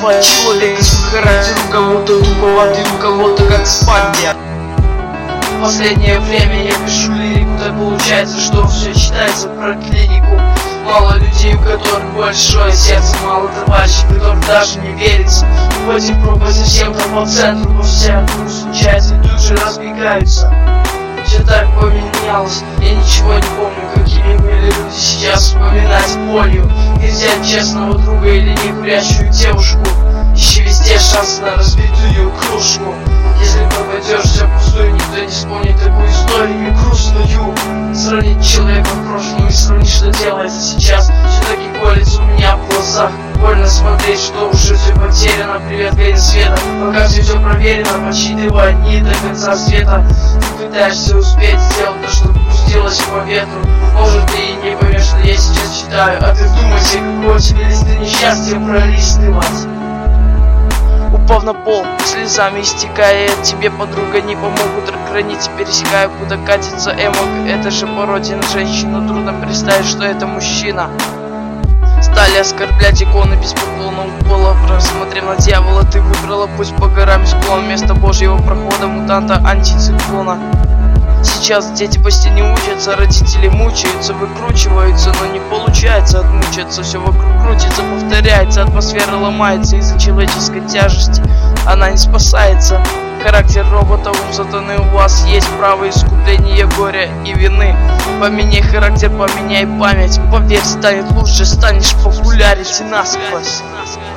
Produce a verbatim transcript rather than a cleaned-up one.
бывает человек с характер, у кого-то туповатый, у кого-то как спандер. В последнее время я пишу лирику, так получается, что все читается про клинику. Мало людей, у которых большое сердце, мало товарищей, которым даже не верится. В эти пропасти всем там по центру, по всякому случается и тут же разбегаются. Все так поменялось, я ничего не помню, какими были люди сейчас. Вспоминать болью и взять честного друга или не курящую девушку. Ищи везде шанс на разбитую кружку. Если попадешься пустую, никто не вспомнит такую историю грустную. Сравнить человека в прошлом и сравнить, что делается сейчас. Все-таки колется у меня в глазах. Больно смотреть, что уже все потеряно. Привет, конец света. Пока все все проверено, подсчитывай не до конца света. Ты пытаешься успеть сделать то, что пустилось по ветру. Может, ты и не поймешь, что я сейчас читаю. А ты вдумайся, какого тебе листы несчастья пролистывать. Упав на пол, слезами истекает, тебе подруга не помогут, границы пересекая, куда катится эмок. Это же пародия на женщину, трудно представить, что это мужчина. Стали оскорблять иконы без поклона у пола. Просмотрев на дьявола, ты выбрала пусть по горам и склон вместо божьего прохода мутанта антициклона. Сейчас дети по стене учатся, родители мучаются, выкручиваются, но не получается отмучаться. Все вокруг крутится, повторяется, атмосфера ломается из-за человеческой тяжести. Она не спасается. Характер робота, ум сатаны, у вас есть право искупления горя и вины. Поменяй характер, поменяй память, поверь, станет лучше, станешь популярен насквозь.